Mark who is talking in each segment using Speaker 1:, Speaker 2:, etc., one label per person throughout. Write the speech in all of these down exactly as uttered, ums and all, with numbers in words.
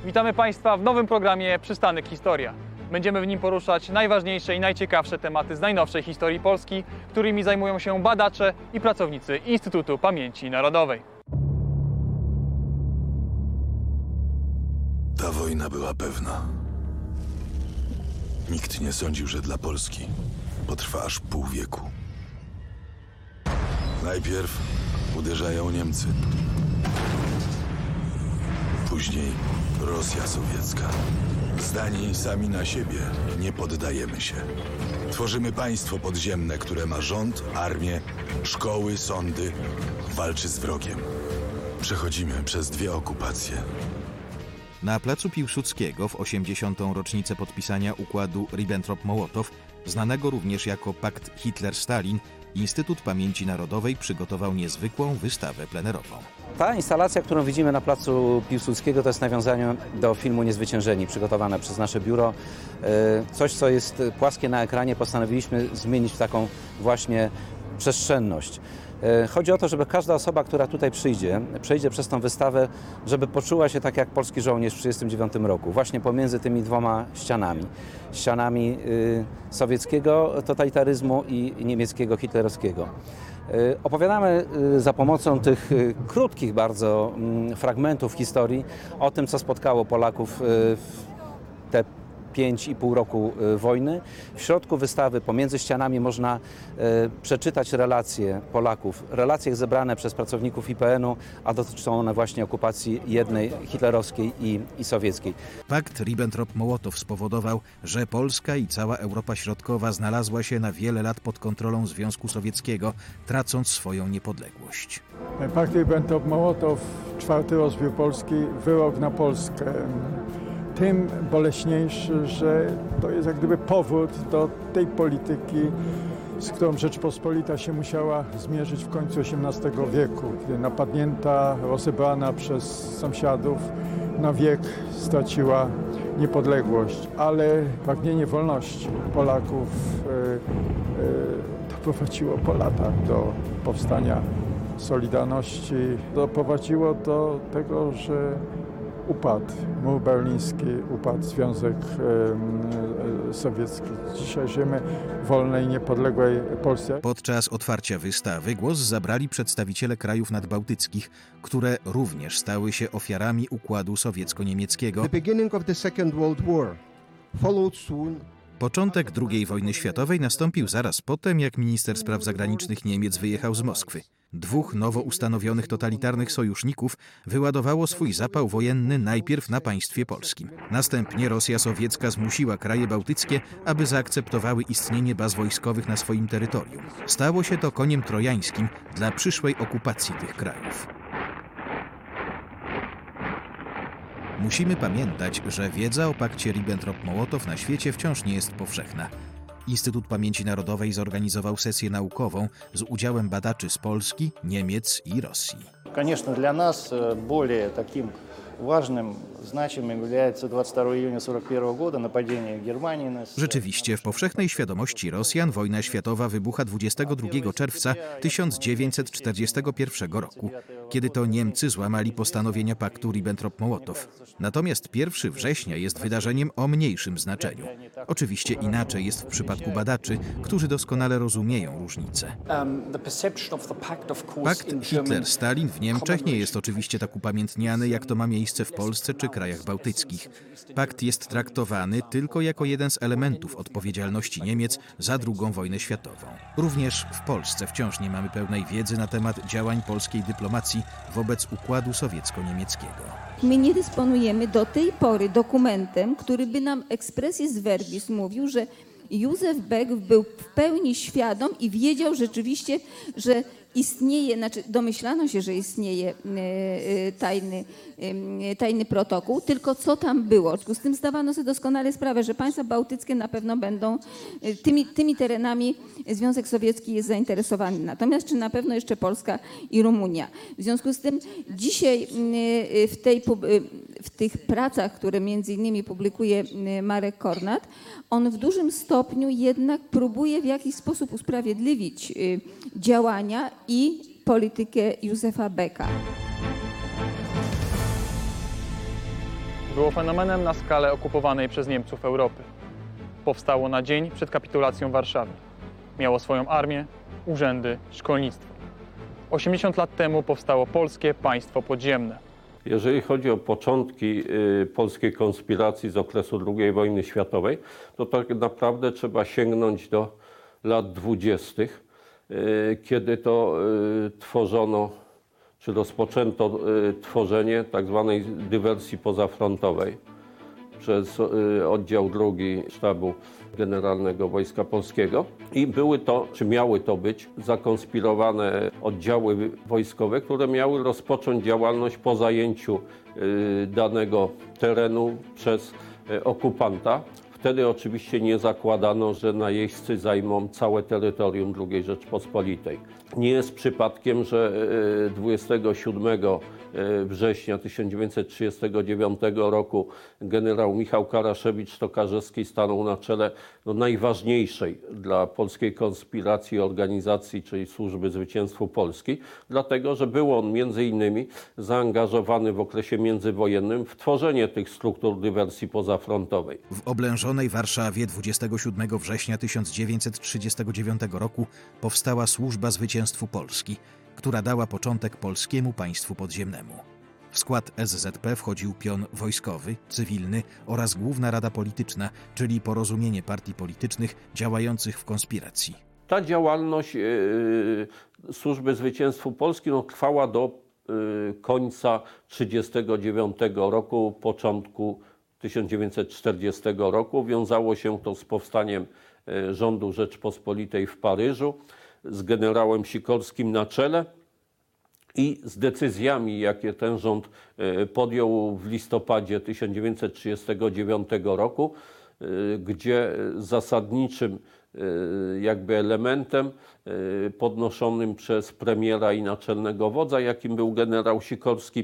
Speaker 1: Witamy Państwa w nowym programie Przystanek Historia. Będziemy w nim poruszać najważniejsze i najciekawsze tematy z najnowszej historii Polski, którymi zajmują się badacze i pracownicy Instytutu Pamięci Narodowej.
Speaker 2: Ta wojna była pewna. Nikt nie sądził, że dla Polski potrwa aż pół wieku. Najpierw uderzają Niemcy. Później Rosja sowiecka. Zdani sami na siebie, nie poddajemy się. Tworzymy państwo podziemne, które ma rząd, armię, szkoły, sądy. Walczy z wrogiem. Przechodzimy przez dwie okupacje.
Speaker 3: Na placu Piłsudskiego w osiemdziesiątą rocznicę podpisania układu Ribbentrop-Mołotow, znanego również jako Pakt Hitler-Stalin, Instytut Pamięci Narodowej przygotował niezwykłą wystawę plenerową.
Speaker 4: Ta instalacja, którą widzimy na placu Piłsudskiego, to jest nawiązanie do filmu Niezwyciężeni, przygotowane przez nasze biuro. Coś, co jest płaskie na ekranie, postanowiliśmy zmienić w taką właśnie przestrzenność. Chodzi o to, żeby każda osoba, która tutaj przyjdzie, przejdzie przez tą wystawę, żeby poczuła się tak jak polski żołnierz w tysiąc dziewięćset trzydziestym dziewiątym roku, właśnie pomiędzy tymi dwoma ścianami. Ścianami y, sowieckiego totalitaryzmu i niemieckiego hitlerowskiego. Y, opowiadamy y, za pomocą tych y, krótkich bardzo y, fragmentów historii o tym, co spotkało Polaków y, w te pięć i pół roku wojny. W środku wystawy, pomiędzy ścianami, można e, przeczytać relacje Polaków, relacje zebrane przez pracowników I P N u, a dotyczą one właśnie okupacji jednej, hitlerowskiej i, i sowieckiej.
Speaker 3: Pakt Ribbentrop-Mołotow spowodował, że Polska i cała Europa Środkowa znalazła się na wiele lat pod kontrolą Związku Sowieckiego, tracąc swoją niepodległość.
Speaker 5: Pakt Ribbentrop-Mołotow, czwarty rozbiór Polski, wyrok na Polskę. Tym boleśniejszy, że to jest jak gdyby powrót do tej polityki, z którą Rzeczpospolita się musiała zmierzyć w końcu osiemnastego wieku, kiedy napadnięta, rozebrana przez sąsiadów na wiek straciła niepodległość. Ale pragnienie wolności Polaków yy, yy, doprowadziło po latach do powstania Solidarności, doprowadziło do tego, że upadł mur berliński, upadł Związek e, Sowiecki. Dzisiaj żyjemy w wolnej, niepodległej Polsce.
Speaker 3: Podczas otwarcia wystawy głos zabrali przedstawiciele krajów nadbałtyckich, które również stały się ofiarami układu sowiecko-niemieckiego.
Speaker 6: The beginning of the Second World War followed soon.
Speaker 3: Początek drugiej wojny światowej nastąpił zaraz potem, jak minister spraw zagranicznych Niemiec wyjechał z Moskwy. Dwóch nowo ustanowionych totalitarnych sojuszników wyładowało swój zapał wojenny najpierw na państwie polskim. Następnie Rosja sowiecka zmusiła kraje bałtyckie, aby zaakceptowały istnienie baz wojskowych na swoim terytorium. Stało się to koniem trojańskim dla przyszłej okupacji tych krajów. Musimy pamiętać, że wiedza o pakcie Ribbentrop-Mołotow na świecie wciąż nie jest powszechna. Instytut Pamięci Narodowej zorganizował sesję naukową z udziałem badaczy z Polski, Niemiec i Rosji.
Speaker 7: Конечно, для нас более таким важным, значимым является двадцать второго июня сорок первого года нападение Германии на...
Speaker 3: Rzeczywiście, w powszechnej świadomości Rosjan wojna światowa wybucha dwudziestego drugiego czerwca tysiąc dziewięćset czterdziestego pierwszego roku, kiedy to Niemcy złamali postanowienia paktu Ribbentrop-Mołotow. Natomiast pierwszego września jest wydarzeniem o mniejszym znaczeniu. Oczywiście inaczej jest w przypadku badaczy, którzy doskonale rozumieją różnice. Pakt Hitler-Stalin w Niemczech nie jest oczywiście tak upamiętniany, jak to ma miejsce w Polsce czy krajach bałtyckich. Pakt jest traktowany tylko jako jeden z elementów odpowiedzialności Niemiec za drugą wojnę światową. Również w Polsce wciąż nie mamy pełnej wiedzy na temat działań polskiej dyplomacji wobec układu sowiecko-niemieckiego.
Speaker 8: My nie dysponujemy do tej pory dokumentem, który by nam expressis verbis mówił, że Józef Beck był w pełni świadom i wiedział rzeczywiście, że istnieje, znaczy domyślano się, że istnieje tajny, tajny protokół, tylko co tam było. W związku z tym zdawano sobie doskonale sprawę, że państwa bałtyckie na pewno będą, tymi, tymi terenami Związek Sowiecki jest zainteresowany. Natomiast czy na pewno jeszcze Polska i Rumunia. W związku z tym dzisiaj w, tej, w tych pracach, które między innymi publikuje Marek Kornat, on w dużym stopniu jednak próbuje w jakiś sposób usprawiedliwić działania i politykę Józefa Becka.
Speaker 1: było fenomenem na skalę okupowanej przez Niemców Europy. Powstało na dzień przed kapitulacją Warszawy. Miało swoją armię, urzędy, szkolnictwo. osiemdziesiąt lat temu powstało Polskie Państwo Podziemne.
Speaker 9: Jeżeli chodzi o początki y, polskiej konspiracji z okresu drugiej wojny światowej, to tak naprawdę trzeba sięgnąć do lat dwudziestych, y, kiedy to y, tworzono, czy rozpoczęto y, tworzenie tak zwanej dywersji pozafrontowej przez y, oddział drugi Sztabu Generalnego Wojska Polskiego. I były to, czy miały to być, zakonspirowane oddziały wojskowe, które miały rozpocząć działalność po zajęciu y, danego terenu przez y, okupanta. Wtedy oczywiście nie zakładano, że najeźdźcy zajmą całe terytorium drugiej Rzeczpospolitej. Nie jest przypadkiem, że dwudziestego siódmego września tysiąc dziewięćset trzydziestego dziewiątego roku generał Michał Karaszewicz-Tokarzewski stanął na czele no, najważniejszej dla polskiej konspiracji organizacji, czyli Służby Zwycięstwu Polski, dlatego że był on między innymi zaangażowany w okresie międzywojennym w tworzenie tych struktur dywersji pozafrontowej.
Speaker 3: W oblężonej Warszawie dwudziestego siódmego września tysiąc dziewięćset trzydziestego dziewiątego roku powstała Służba Zwycięstwu Polski, która dała początek Polskiemu Państwu Podziemnemu. W skład S Z P wchodził pion wojskowy, cywilny oraz Główna Rada Polityczna, czyli porozumienie partii politycznych działających w konspiracji.
Speaker 9: Ta działalność yy, Służby Zwycięstwu Polski no, trwała do yy, końca tysiąc dziewięćset trzydziestego dziewiątego roku, początku tysiąc dziewięćset czterdziestego roku. Wiązało się to z powstaniem yy, rządu Rzeczpospolitej w Paryżu, z generałem Sikorskim na czele i z decyzjami, jakie ten rząd podjął w listopadzie tysiąc dziewięćset trzydziestego dziewiątego roku, gdzie zasadniczym jakby elementem podnoszonym przez premiera i naczelnego wodza, jakim był generał Sikorski,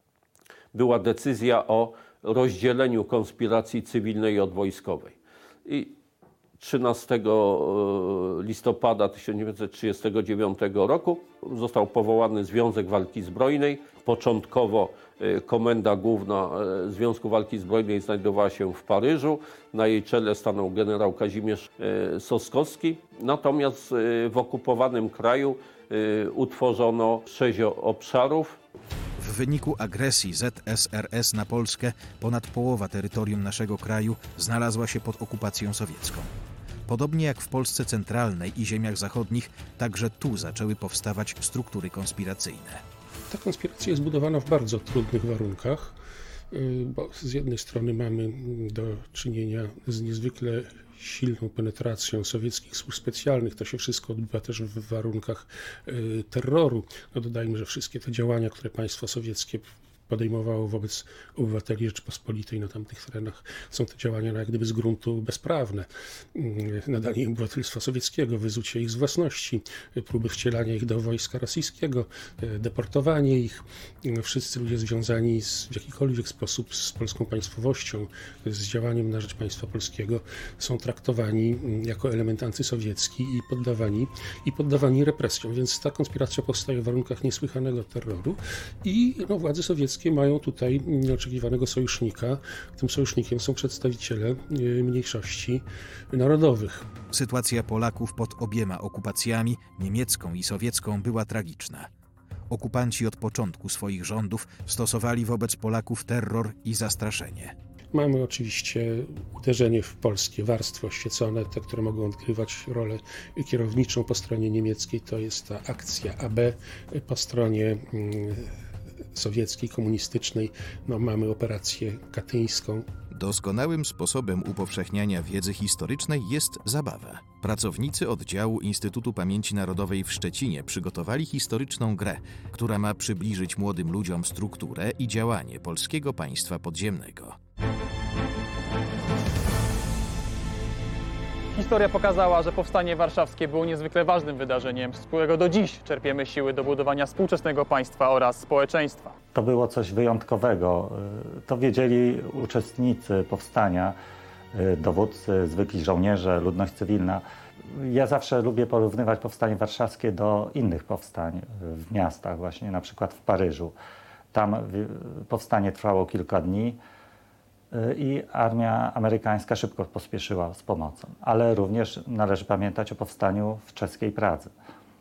Speaker 9: była decyzja o rozdzieleniu konspiracji cywilnej od wojskowej. I trzynastego listopada tysiąc dziewięćset trzydziestego dziewiątego roku został powołany Związek Walki Zbrojnej. Początkowo Komenda Główna Związku Walki Zbrojnej znajdowała się w Paryżu. Na jej czele stanął generał Kazimierz Soskowski. Natomiast w okupowanym kraju utworzono sześć obszarów.
Speaker 3: W wyniku agresji Z S R S na Polskę ponad połowa terytorium naszego kraju znalazła się pod okupacją sowiecką. Podobnie jak w Polsce centralnej i ziemiach zachodnich, także tu zaczęły powstawać struktury konspiracyjne.
Speaker 10: Ta konspiracja jest budowana w bardzo trudnych warunkach, bo z jednej strony mamy do czynienia z niezwykle silną penetracją sowieckich służb specjalnych. To się wszystko odbywa też w warunkach terroru. No dodajmy, że wszystkie te działania, które państwo sowieckie podejmowało wobec obywateli Rzeczypospolitej na tamtych terenach, są to działania no, jak gdyby z gruntu bezprawne. Nadanie im obywatelstwa sowieckiego, wyzucie ich z własności, próby wcielania ich do wojska rosyjskiego, deportowanie ich. Wszyscy ludzie związani z, w jakikolwiek sposób z polską państwowością, z działaniem na rzecz państwa polskiego są traktowani jako element antysowiecki i poddawani, i poddawani represjom. Więc ta konspiracja powstaje w warunkach niesłychanego terroru i no, władze sowieckie mają tutaj nieoczekiwanego sojusznika. Tym sojusznikiem są przedstawiciele mniejszości narodowych.
Speaker 3: Sytuacja Polaków pod obiema okupacjami, niemiecką i sowiecką, była tragiczna. Okupanci od początku swoich rządów stosowali wobec Polaków terror i zastraszenie.
Speaker 10: Mamy oczywiście uderzenie w polskie warstwy oświecone, te, które mogą odgrywać rolę kierowniczą po stronie niemieckiej. To jest ta akcja A B, po stronie sowieckiej, komunistycznej, no, mamy operację katyńską.
Speaker 3: Doskonałym sposobem upowszechniania wiedzy historycznej jest zabawa. Pracownicy oddziału Instytutu Pamięci Narodowej w Szczecinie przygotowali historyczną grę, która ma przybliżyć młodym ludziom strukturę i działanie Polskiego Państwa Podziemnego.
Speaker 1: Historia pokazała, że powstanie warszawskie było niezwykle ważnym wydarzeniem, z którego do dziś czerpiemy siły do budowania współczesnego państwa oraz społeczeństwa.
Speaker 11: To było coś wyjątkowego. To wiedzieli uczestnicy powstania, dowódcy, zwykli żołnierze, ludność cywilna. Ja zawsze lubię porównywać powstanie warszawskie do innych powstań w miastach, właśnie na przykład w Paryżu. Tam powstanie trwało kilka dni. i armia amerykańska szybko pospieszyła z pomocą. Ale również należy pamiętać o powstaniu w czeskiej Pradze.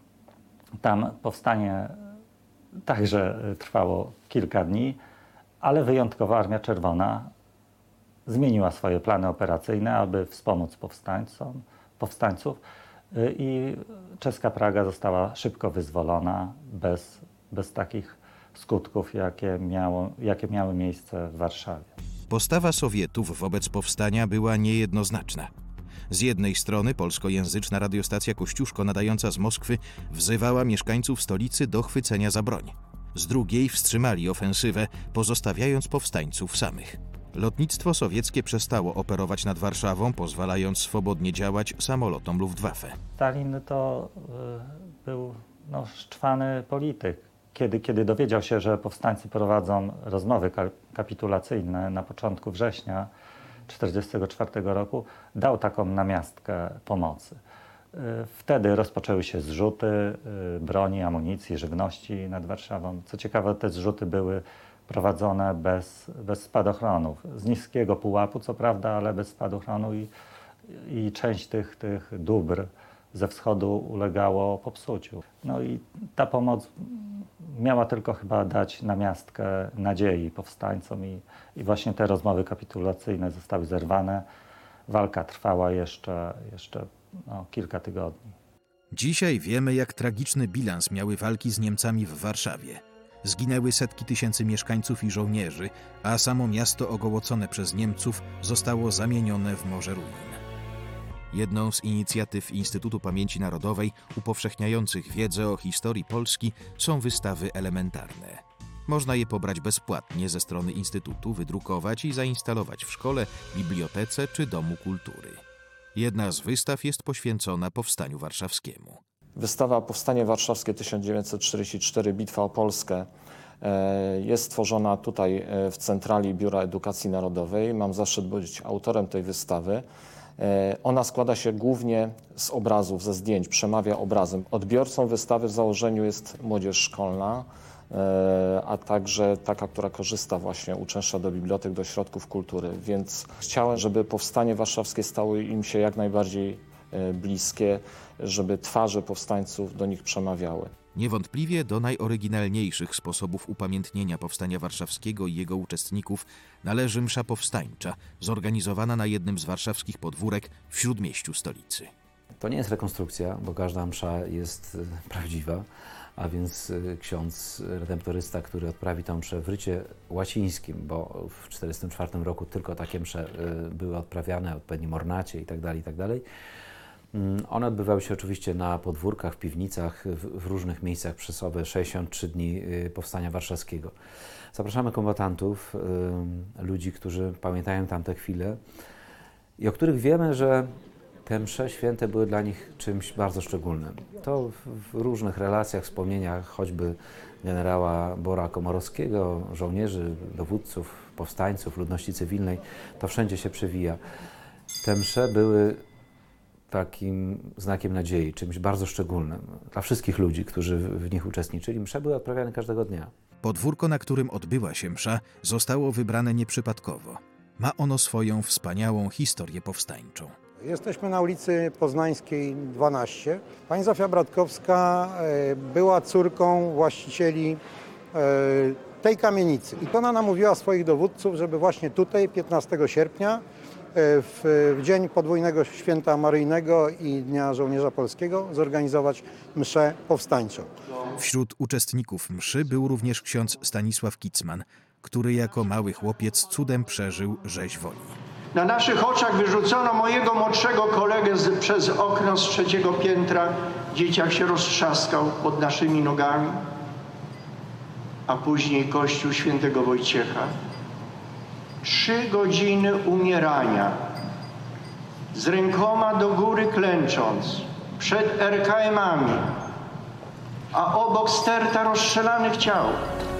Speaker 11: Tam powstanie także trwało kilka dni, ale wyjątkowo Armia Czerwona zmieniła swoje plany operacyjne, aby wspomóc powstańcom, powstańców i czeska Praga została szybko wyzwolona bez, bez takich skutków, jakie, miało, jakie miały miejsce w Warszawie.
Speaker 3: Postawa Sowietów wobec powstania była niejednoznaczna. Z jednej strony polskojęzyczna radiostacja Kościuszko nadająca z Moskwy wzywała mieszkańców stolicy do chwycenia za broń. Z drugiej wstrzymali ofensywę, pozostawiając powstańców samych. Lotnictwo sowieckie przestało operować nad Warszawą, pozwalając swobodnie działać samolotom Luftwaffe.
Speaker 11: Stalin to y, był no, szczwany polityk. Kiedy, kiedy dowiedział się, że powstańcy prowadzą rozmowy kapitulacyjne na początku września tysiąc dziewięćset czterdziestego czwartego roku, dał taką namiastkę pomocy. Wtedy rozpoczęły się zrzuty broni, amunicji, żywności nad Warszawą. Co ciekawe, te zrzuty były prowadzone bez, bez spadochronów. Z niskiego pułapu, co prawda, ale bez spadochronu i, i część tych, tych dóbr ze wschodu ulegało popsuciu. No i ta pomoc miała tylko chyba dać namiastkę nadziei powstańcom i, i właśnie te rozmowy kapitulacyjne zostały zerwane. Walka trwała jeszcze, jeszcze no, kilka tygodni.
Speaker 3: Dzisiaj wiemy, jak tragiczny bilans miały walki z Niemcami w Warszawie. Zginęły setki tysięcy mieszkańców i żołnierzy, a samo miasto ogołocone przez Niemców zostało zamienione w morze ruin. Jedną z inicjatyw Instytutu Pamięci Narodowej upowszechniających wiedzę o historii Polski są wystawy elementarne. Można je pobrać bezpłatnie ze strony Instytutu, wydrukować i zainstalować w szkole, bibliotece czy Domu Kultury. Jedna z wystaw jest poświęcona Powstaniu Warszawskiemu.
Speaker 12: Wystawa Powstanie Warszawskie tysiąc dziewięćset czterdziesty czwarty Bitwa o Polskę jest stworzona tutaj w centrali Biura Edukacji Narodowej. Mam zaszczyt być autorem tej wystawy. Ona składa się głównie z obrazów, ze zdjęć, przemawia obrazem. Odbiorcą wystawy w założeniu jest młodzież szkolna, a także taka, która korzysta właśnie, uczęszcza do bibliotek, do ośrodków kultury. Więc chciałem, żeby Powstanie Warszawskie stało im się jak najbardziej bliskie, żeby twarze powstańców do nich przemawiały.
Speaker 3: Niewątpliwie do najoryginalniejszych sposobów upamiętnienia Powstania Warszawskiego i jego uczestników należy msza powstańcza, zorganizowana na jednym z warszawskich podwórek w śródmieściu stolicy.
Speaker 4: To nie jest rekonstrukcja, bo każda msza jest prawdziwa, a więc ksiądz redemptorysta, który odprawi tę mszę w rycie łacińskim, bo w tysiąc dziewięćset czterdziestym czwartym roku tylko takie msze były odprawiane, odpowiednim ornacie itd., itd. One odbywały się oczywiście na podwórkach, w piwnicach, w, w różnych miejscach przez owe sześćdziesiąt trzy dni Powstania Warszawskiego. Zapraszamy kombatantów, y, ludzi, którzy pamiętają tamte chwile i o których wiemy, że te msze święte były dla nich czymś bardzo szczególnym. To w, w różnych relacjach, wspomnieniach choćby generała Bora Komorowskiego, żołnierzy, dowódców, powstańców, ludności cywilnej, to wszędzie się przewija. Te msze były takim znakiem nadziei, czymś bardzo szczególnym dla wszystkich ludzi, którzy w nich uczestniczyli. Msze były odprawiane każdego dnia.
Speaker 3: Podwórko, na którym odbyła się msza, zostało wybrane nieprzypadkowo. Ma ono swoją wspaniałą historię powstańczą.
Speaker 13: Jesteśmy na ulicy Poznańskiej dwanaście. Pani Zofia Bratkowska była córką właścicieli tej kamienicy. I ona namówiła swoich dowódców, żeby właśnie tutaj piętnastego sierpnia w, w dzień podwójnego święta maryjnego i Dnia Żołnierza Polskiego zorganizować mszę powstańczą.
Speaker 3: Wśród uczestników mszy był również ksiądz Stanisław Kicman, który jako mały chłopiec cudem przeżył rzeź woli.
Speaker 14: Na naszych oczach wyrzucono mojego młodszego kolegę z, przez okno z trzeciego piętra. Dzieciak się roztrzaskał pod naszymi nogami, a później kościół świętego Wojciecha. Trzy godziny umierania, z rękoma do góry klęcząc, przed er ka emami, a obok sterta rozstrzelanych ciał.